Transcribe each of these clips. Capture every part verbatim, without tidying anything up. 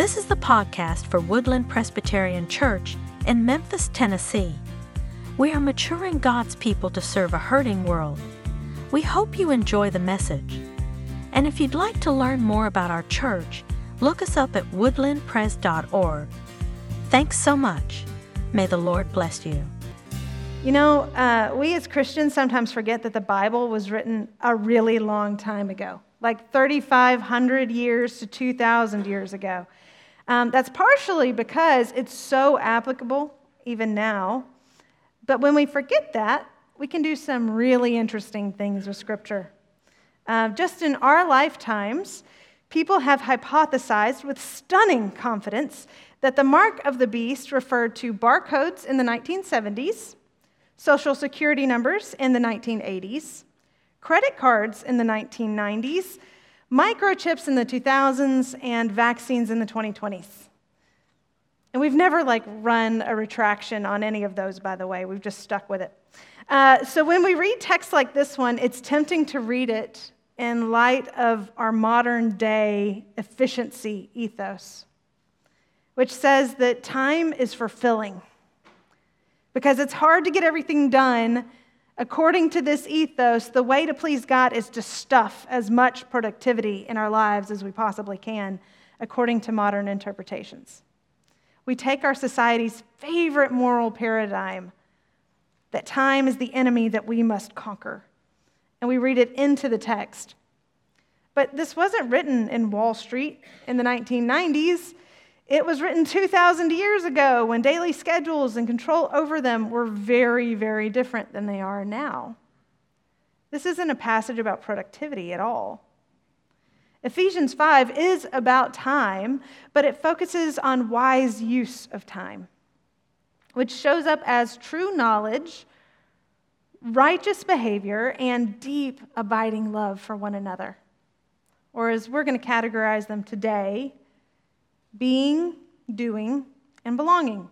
This is the podcast for Woodland Presbyterian Church in Memphis, Tennessee. We are maturing God's people to serve a hurting world. We hope you enjoy the message. And if you'd like to learn more about our church, look us up at woodland pres dot org. Thanks so much. May the Lord bless you. You know, uh, we as Christians sometimes forget that the Bible was written a really long time ago, like thirty-five hundred years to two thousand years ago. Um, that's partially because it's so applicable even now. But when we forget that, we can do some really interesting things with Scripture. Uh, just in our lifetimes, people have hypothesized with stunning confidence that the mark of the beast referred to barcodes in the nineteen seventies, Social Security numbers in the nineteen eighties, credit cards in the nineteen nineties, microchips in the two thousands, and vaccines in the twenty twenties. And we've never like run a retraction on any of those, by the way. We've just stuck with it. Uh, so when we read texts like this one, it's tempting to read it in light of our modern day efficiency ethos, which says that time is for filling. Because it's hard to get everything done, according to this ethos, the way to please God is to stuff as much productivity in our lives as we possibly can, according to modern interpretations. We take our society's favorite moral paradigm, that time is the enemy that we must conquer, and we read it into the text. But this wasn't written in Wall Street in the nineteen nineties. It was written two thousand years ago when daily schedules and control over them were very, very different than they are now. This isn't a passage about productivity at all. Ephesians five is about time, but it focuses on wise use of time, which shows up as true knowledge, righteous behavior, and deep, abiding love for one another. Or as we're going to categorize them today, being, doing, and belonging.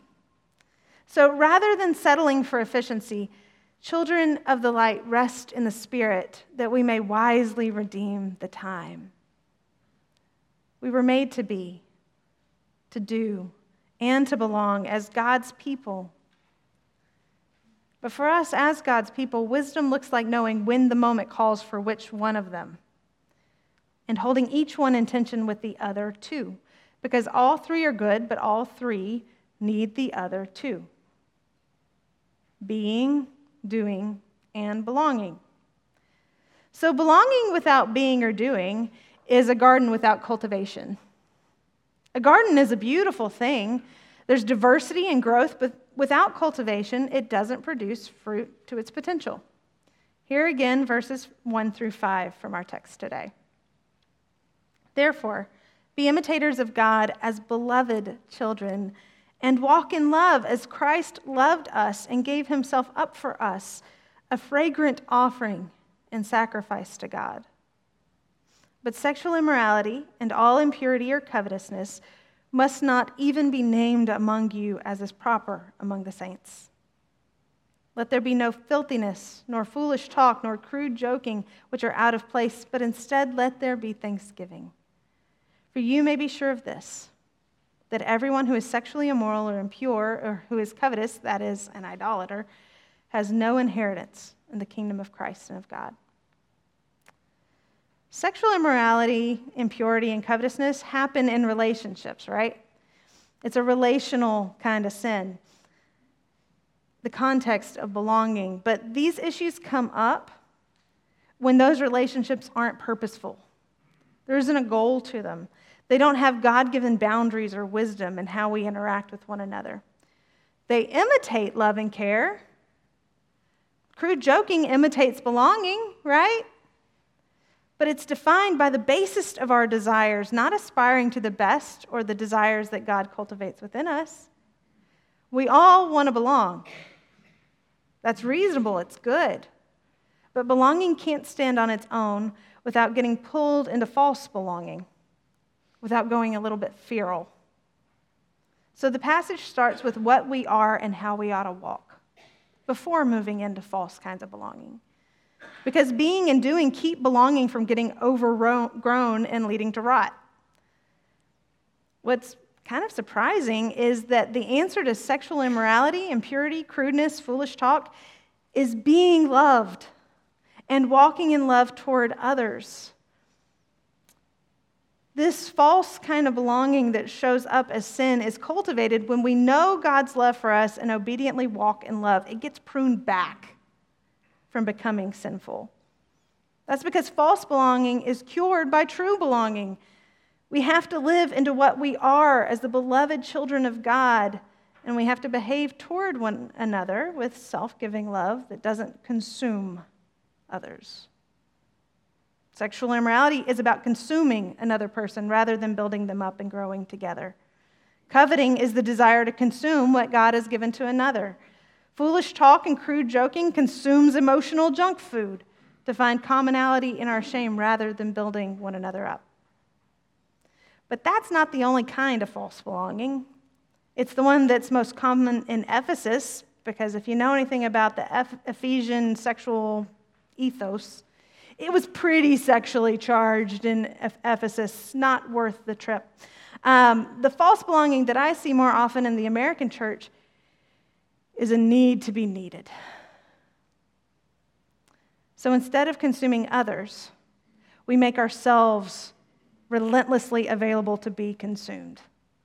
So rather than settling for efficiency, children of the light rest in the Spirit that we may wisely redeem the time. We were made to be, to do, and to belong as God's people. But for us as God's people, wisdom looks like knowing when the moment calls for which one of them, and holding each one in tension with the other two. Because all three are good, but all three need the other two. Being, doing, and belonging. So belonging without being or doing is a garden without cultivation. A garden is a beautiful thing. There's diversity and growth, but without cultivation, it doesn't produce fruit to its potential. Here again, verses one through five from our text today. Therefore, be imitators of God as beloved children, and walk in love as Christ loved us and gave himself up for us, a fragrant offering and sacrifice to God. But sexual immorality and all impurity or covetousness must not even be named among you as is proper among the saints. Let there be no filthiness, nor foolish talk, nor crude joking, which are out of place, but instead let there be thanksgiving. For you may be sure of this, that everyone who is sexually immoral or impure, or who is covetous, that is, an idolater, has no inheritance in the kingdom of Christ and of God. Sexual immorality, impurity, and covetousness happen in relationships, right? It's a relational kind of sin, the context of belonging. But these issues come up when those relationships aren't purposeful. There isn't a goal to them. They don't have God-given boundaries or wisdom in how we interact with one another. They imitate love and care. Crude joking imitates belonging, right? But it's defined by the basest of our desires, not aspiring to the best or the desires that God cultivates within us. We all want to belong. That's reasonable, it's good. But belonging can't stand on its own without getting pulled into false belonging, without going a little bit feral. So the passage starts with what we are and how we ought to walk before moving into false kinds of belonging. Because being and doing keep belonging from getting overgrown and leading to rot. What's kind of surprising is that the answer to sexual immorality, impurity, crudeness, foolish talk is being loved and walking in love toward others. This false kind of belonging that shows up as sin is cultivated when we know God's love for us and obediently walk in love. It gets pruned back from becoming sinful. That's because false belonging is cured by true belonging. We have to live into what we are as the beloved children of God, and we have to behave toward one another with self-giving love that doesn't consume others. Sexual immorality is about consuming another person rather than building them up and growing together. Coveting is the desire to consume what God has given to another. Foolish talk and crude joking consumes emotional junk food to find commonality in our shame rather than building one another up. But that's not the only kind of false belonging. It's the one that's most common in Ephesus, because if you know anything about the Ephesian sexual ethos, it was pretty sexually charged in Ephesus, not worth the trip. Um, the false belonging that I see more often in the American church is a need to be needed. So instead of consuming others, we make ourselves relentlessly available to be consumed.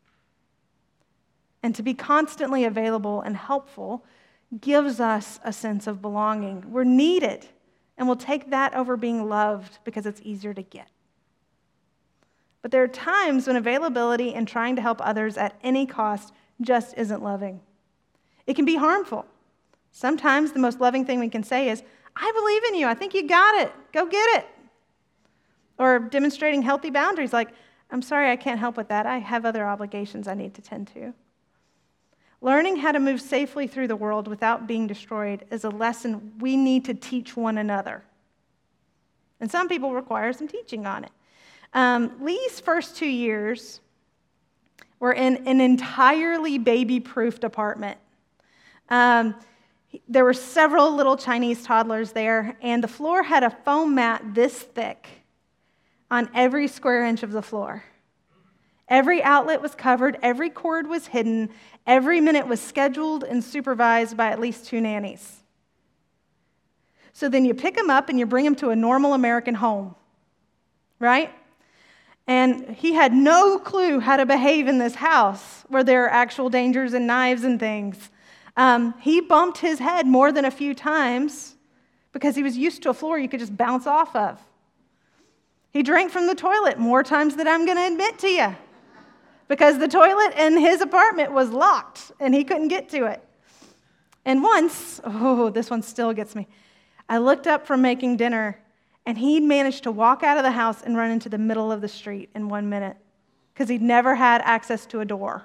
And to be constantly available and helpful gives us a sense of belonging. We're needed, and we'll take that over being loved because it's easier to get. But there are times when availability and trying to help others at any cost just isn't loving. It can be harmful. Sometimes the most loving thing we can say is, I believe in you. I think you got it. Go get it. Or demonstrating healthy boundaries like, I'm sorry, I can't help with that. I have other obligations I need to tend to. Learning how to move safely through the world without being destroyed is a lesson we need to teach one another. And some people require some teaching on it. Um, Lee's first two years were in an entirely baby-proofed apartment. Um, there were several little Chinese toddlers there, and the floor had a foam mat this thick on every square inch of the floor. Every outlet was covered, every cord was hidden, every minute was scheduled and supervised by at least two nannies. So then you pick them up and you bring them to a normal American home, right? And he had no clue how to behave in this house where there are actual dangers and knives and things. Um, he bumped his head more than a few times because he was used to a floor you could just bounce off of. He drank from the toilet more times than I'm going to admit to you, because the toilet in his apartment was locked and he couldn't get to it. And once, oh, this one still gets me. I looked up from making dinner and he'd managed to walk out of the house and run into the middle of the street in one minute because he'd never had access to a door.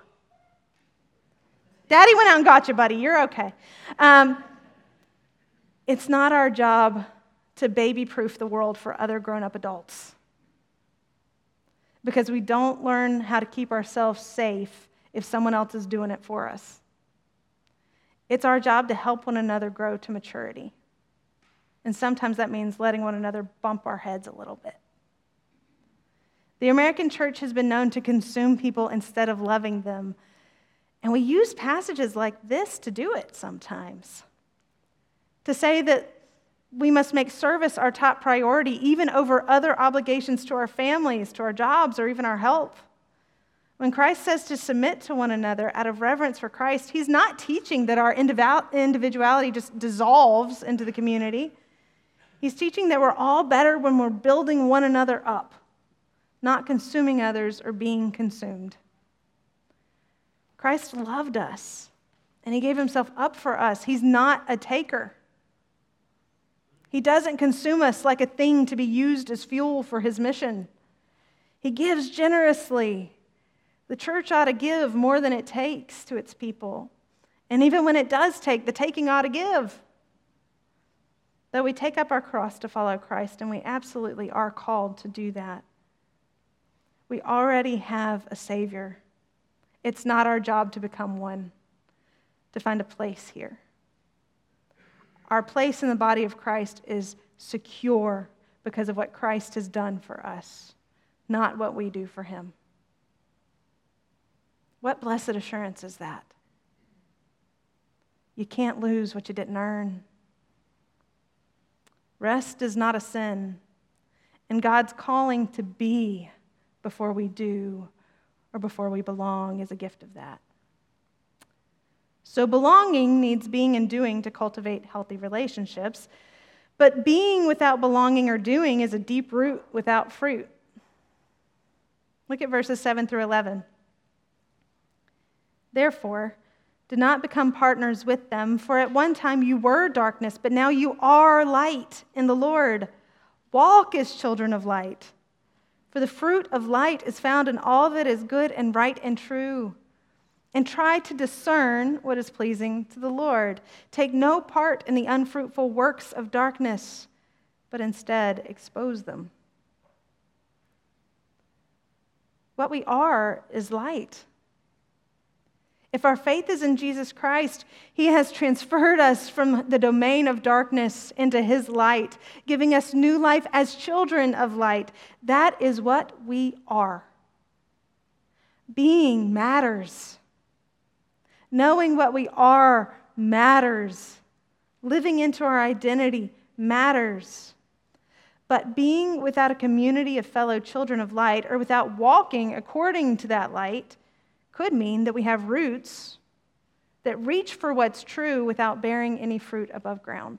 Daddy went out and got you, buddy. You're okay. Um, it's not our job to baby-proof the world for other grown-up adults, because we don't learn how to keep ourselves safe if someone else is doing it for us. It's our job to help one another grow to maturity. And sometimes that means letting one another bump our heads a little bit. The American church has been known to consume people instead of loving them. And we use passages like this to do it sometimes. To say that we must make service our top priority, even over other obligations to our families, to our jobs, or even our health. When Christ says to submit to one another out of reverence for Christ, he's not teaching that our individuality just dissolves into the community. He's teaching that we're all better when we're building one another up, not consuming others or being consumed. Christ loved us, and he gave himself up for us. He's not a taker. He doesn't consume us like a thing to be used as fuel for his mission. He gives generously. The church ought to give more than it takes to its people. And even when it does take, the taking ought to give. Though we take up our cross to follow Christ, and we absolutely are called to do that, we already have a Savior. It's not our job to become one, to find a place here. Our place in the body of Christ is secure because of what Christ has done for us, not what we do for him. What blessed assurance is that? You can't lose what you didn't earn. Rest is not a sin, and God's calling to be before we do or before we belong is a gift of that. So belonging needs being and doing to cultivate healthy relationships, but being without belonging or doing is a deep root without fruit. Look at verses seven through eleven. Therefore, do not become partners with them, for at one time you were darkness, but now you are light in the Lord. Walk as children of light. For the fruit of light is found in all that is good and right and true. And try to discern what is pleasing to the Lord. Take no part in the unfruitful works of darkness, but instead expose them. What we are is light. If our faith is in Jesus Christ, He has transferred us from the domain of darkness into His light, giving us new life as children of light. That is what we are. Being matters. Knowing what we are matters. Living into our identity matters. But being without a community of fellow children of light, or without walking according to that light, could mean that we have roots that reach for what's true without bearing any fruit above ground.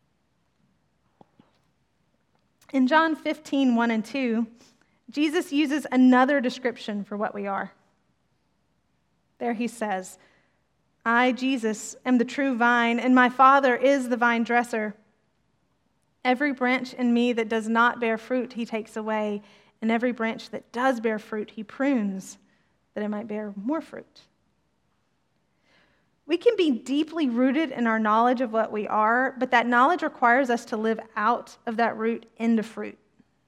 In John fifteen, one and two, Jesus uses another description for what we are. There He says, I, Jesus, am the true vine, and my Father is the vine dresser. Every branch in me that does not bear fruit, He takes away, and every branch that does bear fruit, He prunes, that it might bear more fruit. We can be deeply rooted in our knowledge of what we are, but that knowledge requires us to live out of that root into fruit.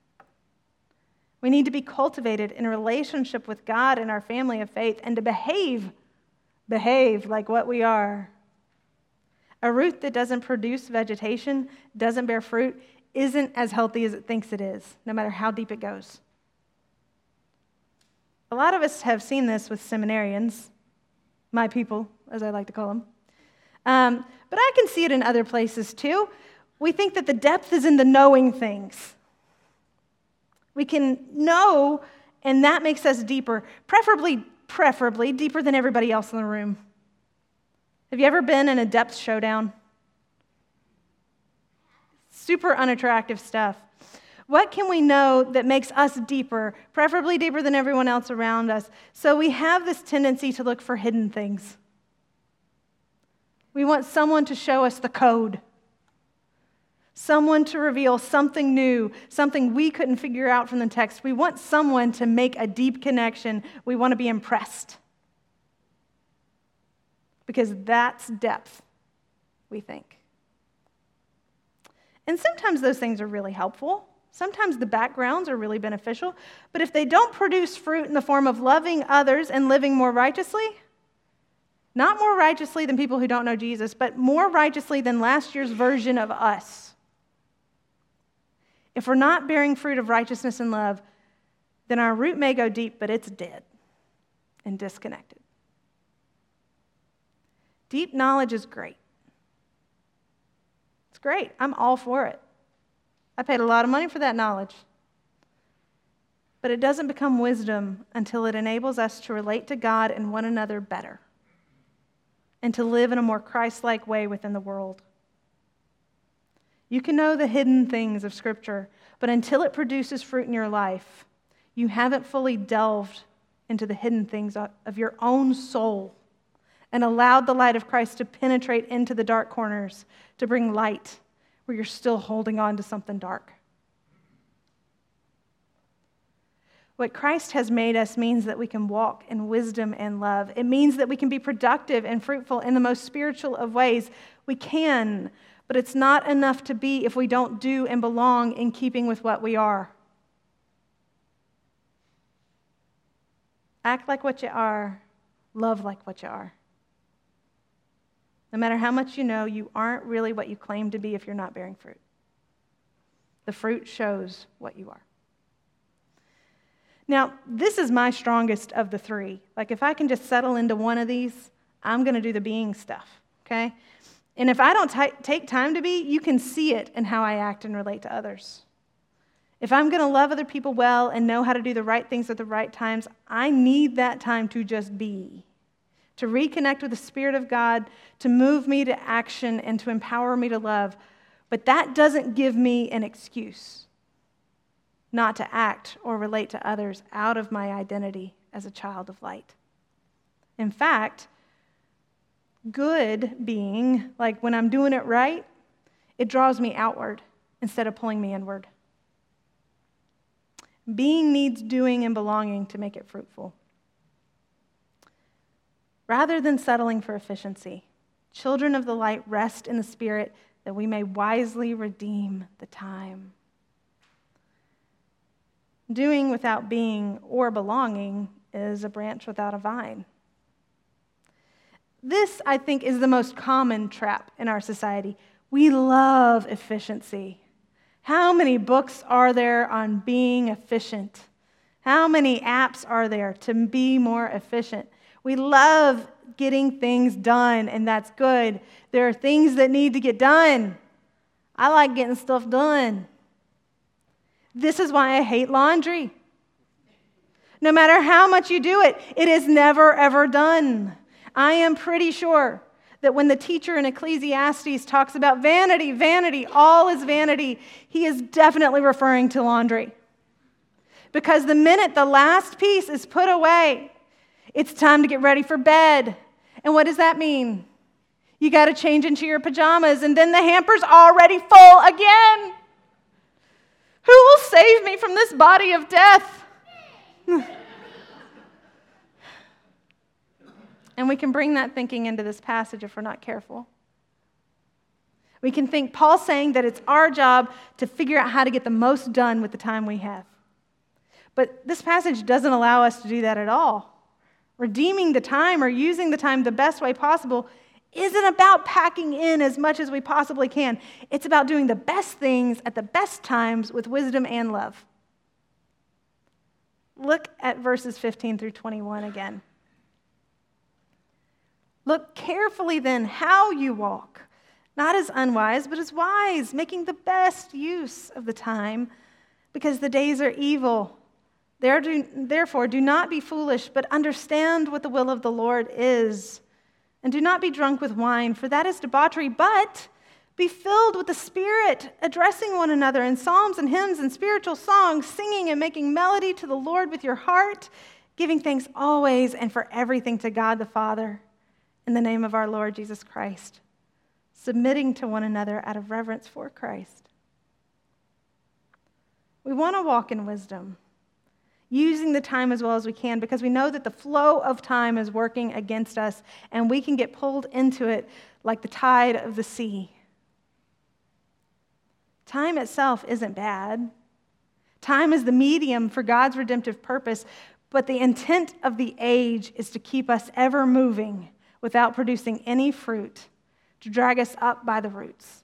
We need to be cultivated in a relationship with God and our family of faith, and to behave, behave like what we are. A root that doesn't produce vegetation, doesn't bear fruit, isn't as healthy as it thinks it is, no matter how deep it goes. A lot of us have seen this with seminarians, my people, as I like to call them. Um, but I can see it in other places too. We think that the depth is in the knowing things. We can know, and that makes us deeper, preferably, preferably deeper than everybody else in the room. Have you ever been in a depth showdown? Super unattractive stuff. What can we know that makes us deeper, preferably deeper than everyone else around us? So we have this tendency to look for hidden things. We want someone to show us the code, someone to reveal something new, something we couldn't figure out from the text. We want someone to make a deep connection. We want to be impressed, because that's depth, we think. And sometimes those things are really helpful. Sometimes the backgrounds are really beneficial, but if they don't produce fruit in the form of loving others and living more righteously, not more righteously than people who don't know Jesus, but more righteously than last year's version of us. If we're not bearing fruit of righteousness and love, then our root may go deep, but it's dead and disconnected. Deep knowledge is great. It's great. I'm all for it. I paid a lot of money for that knowledge. But it doesn't become wisdom until it enables us to relate to God and one another better, and to live in a more Christ-like way within the world. You can know the hidden things of Scripture, but until it produces fruit in your life, you haven't fully delved into the hidden things of your own soul and allowed the light of Christ to penetrate into the dark corners, to bring light where you're still holding on to something dark. What Christ has made us means that we can walk in wisdom and love. It means that we can be productive and fruitful in the most spiritual of ways. We can, but it's not enough to be if we don't do and belong in keeping with what we are. Act like what you are. Love like what you are. No matter how much you know, you aren't really what you claim to be if you're not bearing fruit. The fruit shows what you are. Now, this is my strongest of the three. Like, if I can just settle into one of these, I'm going to do the being stuff, okay? And if I don't t- take time to be, you can see it in how I act and relate to others. If I'm going to love other people well and know how to do the right things at the right times, I need that time to just be, to reconnect with the Spirit of God, to move me to action and to empower me to love. But that doesn't give me an excuse not to act or relate to others out of my identity as a child of light. In fact, good being, like when I'm doing it right, it draws me outward instead of pulling me inward. Being needs doing and belonging to make it fruitful. Rather than settling for efficiency, children of the light rest in the Spirit that we may wisely redeem the time. Doing without being or belonging is a branch without a vine. This, I think, is the most common trap in our society. We love efficiency. How many books are there on being efficient? How many apps are there to be more efficient? We love getting things done, and that's good. There are things that need to get done. I like getting stuff done. This is why I hate laundry. No matter how much you do it, it is never, ever done. I am pretty sure that when the teacher in Ecclesiastes talks about vanity, vanity, all is vanity, he is definitely referring to laundry. Because the minute the last piece is put away, it's time to get ready for bed. And what does that mean? You got to change into your pajamas, and then the hamper's already full again. Who will save me from this body of death? And we can bring that thinking into this passage if we're not careful. We can think Paul's saying that it's our job to figure out how to get the most done with the time we have. But this passage doesn't allow us to do that at all. Redeeming the time or using the time the best way possible isn't about packing in as much as we possibly can. It's about doing the best things at the best times with wisdom and love. Look at verses fifteen through twenty-one again. Look carefully then how you walk, not as unwise, but as wise, making the best use of the time, because the days are evil. Therefore, do not be foolish, but understand what the will of the Lord is. And do not be drunk with wine, for that is debauchery, but be filled with the Spirit, addressing one another in psalms and hymns and spiritual songs, singing and making melody to the Lord with your heart, giving thanks always and for everything to God the Father, in the name of our Lord Jesus Christ, submitting to one another out of reverence for Christ. We want to walk in wisdom, using the time as well as we can, because we know that the flow of time is working against us, and we can get pulled into it like the tide of the sea. Time itself isn't bad. Time is the medium for God's redemptive purpose, but the intent of the age is to keep us ever moving without producing any fruit, to drag us up by the roots.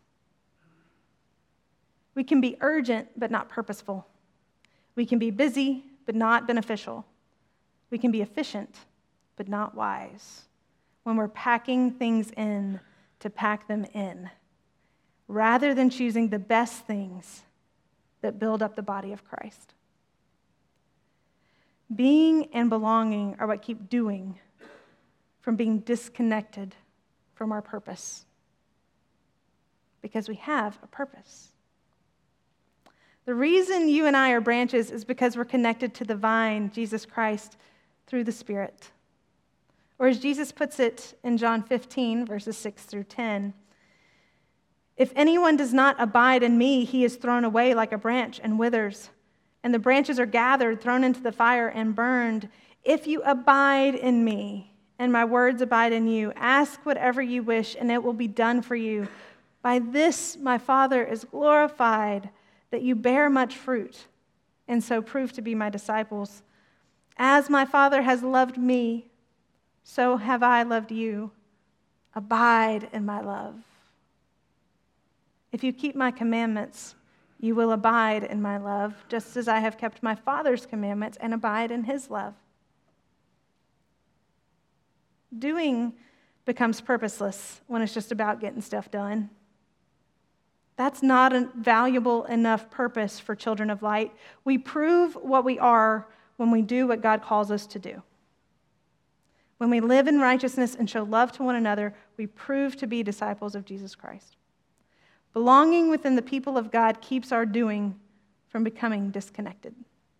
We can be urgent but not purposeful. We can be busy but not beneficial. We can be efficient but not wise when we're packing things in to pack them in, rather than choosing the best things that build up the body of Christ. Being and belonging are what keep doing from being disconnected from our purpose, because we have a purpose. The reason you and I are branches is because we're connected to the vine, Jesus Christ, through the Spirit. Or as Jesus puts it in John fifteen, verses six through ten, if anyone does not abide in me, he is thrown away like a branch and withers, and the branches are gathered, thrown into the fire, and burned. If you abide in me, and my words abide in you, ask whatever you wish, and it will be done for you. By this my Father is glorified, that you bear much fruit, and so prove to be my disciples. As my Father has loved me, so have I loved you. Abide in my love. If you keep my commandments, You will abide in my love, just as I have kept my Father's commandments and abide in his love. Doing becomes purposeless when it's just about getting stuff done. That's not a valuable enough purpose for children of light. We prove what we are when we do what God calls us to do. When we live in righteousness and show love to one another, we prove to be disciples of Jesus Christ. Belonging within the people of God keeps our doing from becoming disconnected.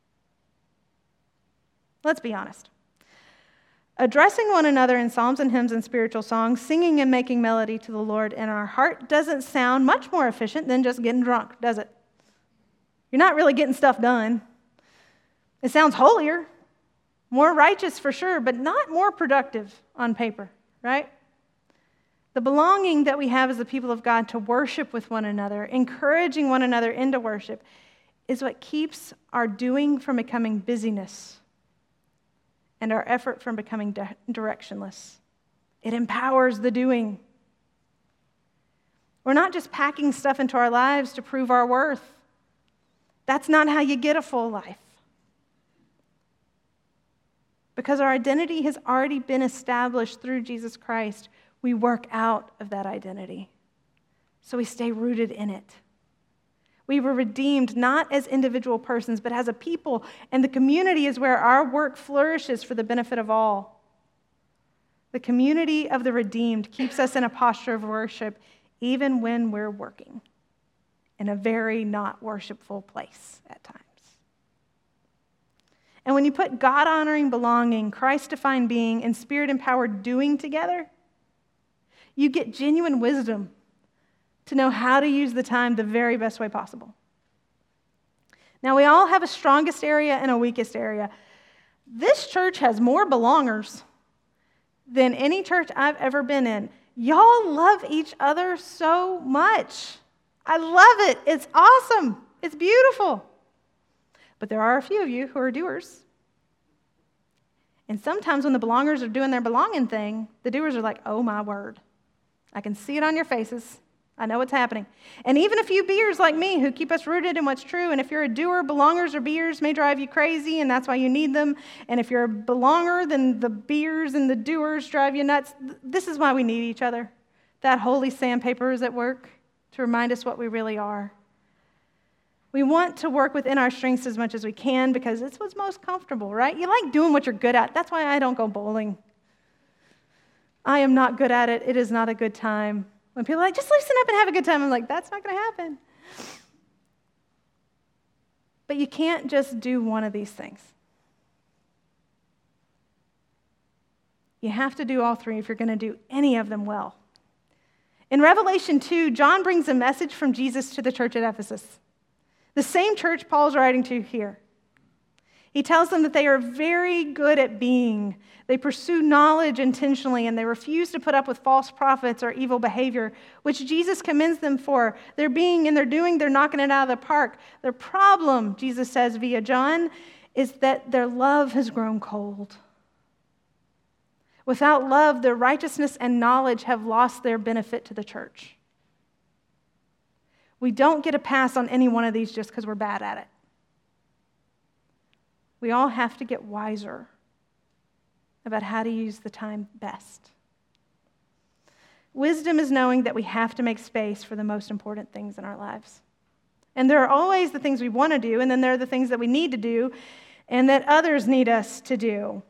Let's be honest. Addressing one another in psalms and hymns and spiritual songs, singing and making melody to the Lord in our heart doesn't sound much more efficient than just getting drunk, does it? You're not really getting stuff done. It sounds holier, more righteous for sure, but not more productive on paper, right? The belonging that we have as the people of God to worship with one another, encouraging one another into worship, is what keeps our doing from becoming busyness and our effort from becoming di- directionless. It empowers the doing. We're not just packing stuff into our lives to prove our worth. That's not how you get a full life. Because our identity has already been established through Jesus Christ, we work out of that identity. So we stay rooted in it. We were redeemed not as individual persons, but as a people, and the community is where our work flourishes for the benefit of all. The community of the redeemed keeps us in a posture of worship even when we're working in a very not worshipful place at times. And when you put God-honoring belonging, Christ-defined being, and Spirit-empowered doing together, you get genuine wisdom to know how to use the time the very best way possible. Now, we all have a strongest area and a weakest area. This church has more belongers than any church I've ever been in. Y'all love each other so much. I love it. It's awesome. It's beautiful. But there are a few of you who are doers. And sometimes when the belongers are doing their belonging thing, the doers are like, oh my word. I can see it on your faces. I know what's happening. And even a few beers like me who keep us rooted in what's true. And if you're a doer, belongers or beers may drive you crazy, and that's why you need them. And if you're a belonger, then the beers and the doers drive you nuts. This is why we need each other. That holy sandpaper is at work to remind us what we really are. We want to work within our strengths as much as we can because it's what's most comfortable, right? You like doing what you're good at. That's why I don't go bowling. I am not good at it. It is not a good time. When people are like, just loosen up and have a good time, I'm like, that's not going to happen. But you can't just do one of these things. You have to do all three if you're going to do any of them well. In Revelation two, John brings a message from Jesus to the church at Ephesus, the same church Paul's writing to here. He tells them that they are very good at being. They pursue knowledge intentionally, and they refuse to put up with false prophets or evil behavior, which Jesus commends them for. Their being and their doing, they're knocking it out of the park. Their problem, Jesus says via John, is that their love has grown cold. Without love, their righteousness and knowledge have lost their benefit to the church. We don't get a pass on any one of these just because we're bad at it. We all have to get wiser about how to use the time best. Wisdom is knowing that we have to make space for the most important things in our lives. And there are always the things we want to do, and then there are the things that we need to do, and that others need us to do.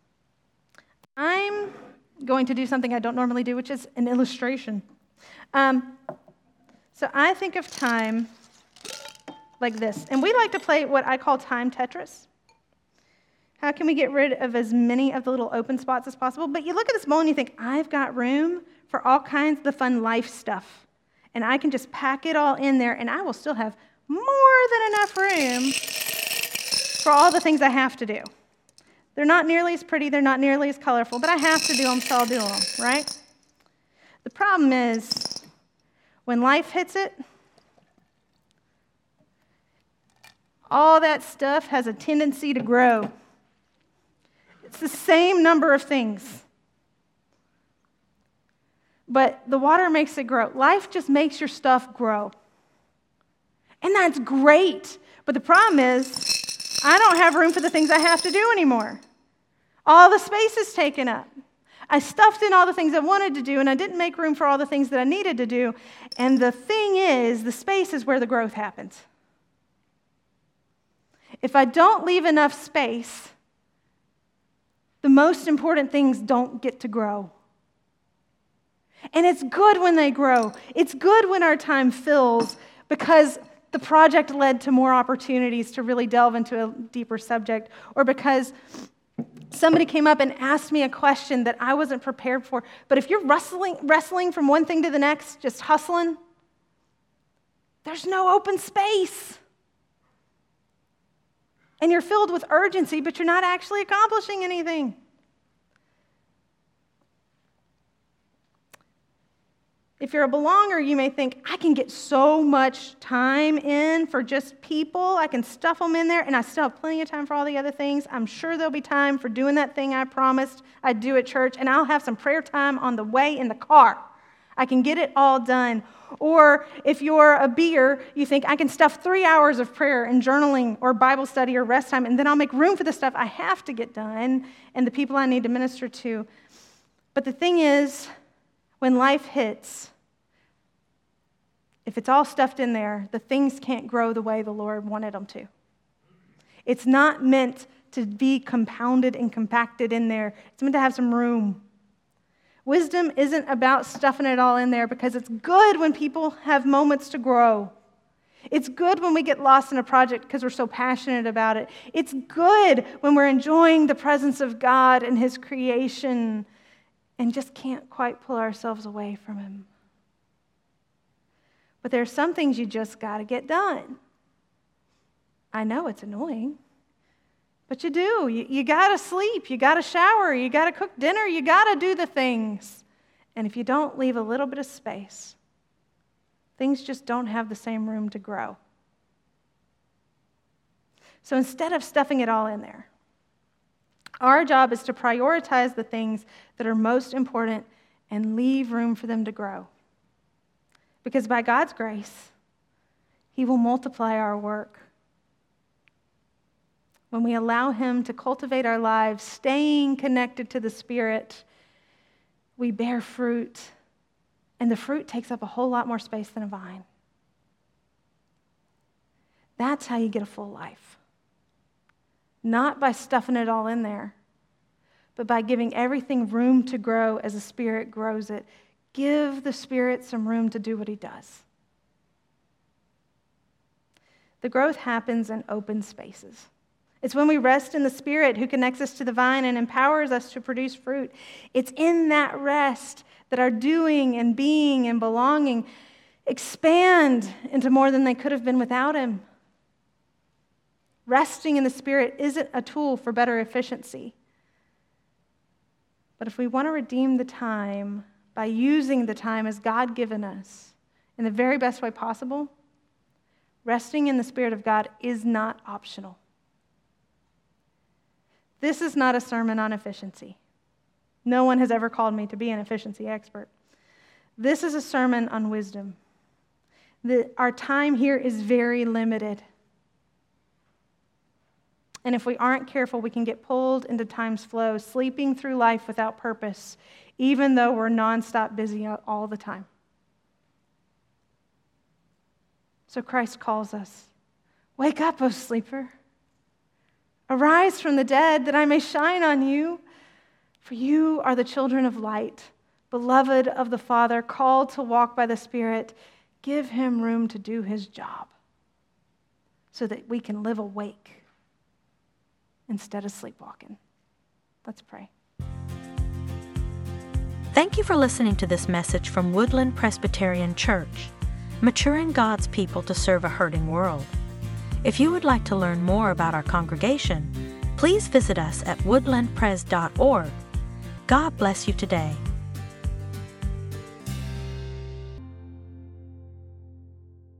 I'm going to do something I don't normally do, which is an illustration. Um, so I think of time like this. And we like to play what I call time Tetris. How can we get rid of as many of the little open spots as possible? But you look at this bowl and you think, I've got room for all kinds of the fun life stuff. And I can just pack it all in there, and I will still have more than enough room for all the things I have to do. They're not nearly as pretty, they're not nearly as colorful, but I have to do them, so I'll do them, right? The problem is, when life hits it, all that stuff has a tendency to grow. It's the same number of things. But the water makes it grow. Life just makes your stuff grow. And that's great. But the problem is, I don't have room for the things I have to do anymore. All the space is taken up. I stuffed in all the things I wanted to do, and I didn't make room for all the things that I needed to do. And the thing is, the space is where the growth happens. If I don't leave enough space, the most important things don't get to grow. And it's good when they grow. It's good when our time fills, because the project led to more opportunities to really delve into a deeper subject, or because somebody came up and asked me a question that I wasn't prepared for. But if you're wrestling, wrestling from one thing to the next, just hustling, there's no open space. And you're filled with urgency, but you're not actually accomplishing anything. If you're a belonger, you may think, I can get so much time in for just people. I can stuff them in there, and I still have plenty of time for all the other things. I'm sure there'll be time for doing that thing I promised I'd do at church, and I'll have some prayer time on the way in the car. I can get it all done. Or if you're a beer, you think, I can stuff three hours of prayer and journaling or Bible study or rest time, and then I'll make room for the stuff I have to get done and the people I need to minister to. But the thing is, when life hits, if it's all stuffed in there, the things can't grow the way the Lord wanted them to. It's not meant to be compounded and compacted in there. It's meant to have some room. Wisdom isn't about stuffing it all in there, because it's good when people have moments to grow. It's good when we get lost in a project because we're so passionate about it. It's good when we're enjoying the presence of God and His creation and just can't quite pull ourselves away from Him. But there are some things you just got to get done. I know it's annoying, but you do. You, you got to sleep. You got to shower. You got to cook dinner. You got to do the things. And if you don't leave a little bit of space, things just don't have the same room to grow. So instead of stuffing it all in there, our job is to prioritize the things that are most important and leave room for them to grow. Because by God's grace, He will multiply our work. When we allow Him to cultivate our lives, staying connected to the Spirit, we bear fruit, and the fruit takes up a whole lot more space than a vine. That's how you get a full life. Not by stuffing it all in there, but by giving everything room to grow as the Spirit grows it. Give the Spirit some room to do what He does. The growth happens in open spaces. It's when we rest in the Spirit who connects us to the vine and empowers us to produce fruit. It's in that rest that our doing and being and belonging expand into more than they could have been without Him. Resting in the Spirit isn't a tool for better efficiency. But if we want to redeem the time by using the time as God given us in the very best way possible, resting in the Spirit of God is not optional. This is not a sermon on efficiency. No one has ever called me to be an efficiency expert. This is a sermon on wisdom. The, our time here is very limited. And if we aren't careful, we can get pulled into time's flow, sleeping through life without purpose, even though we're nonstop busy all the time. So Christ calls us, "Wake up, O sleeper. Arise from the dead, that I may shine on you. For you are the children of light, beloved of the Father, called to walk by the Spirit. Give Him room to do His job so that we can live awake instead of sleepwalking." Let's pray. Thank you for listening to this message from Woodland Presbyterian Church, maturing God's people to serve a hurting world. If you would like to learn more about our congregation, please visit us at woodland pres dot org. God bless you today.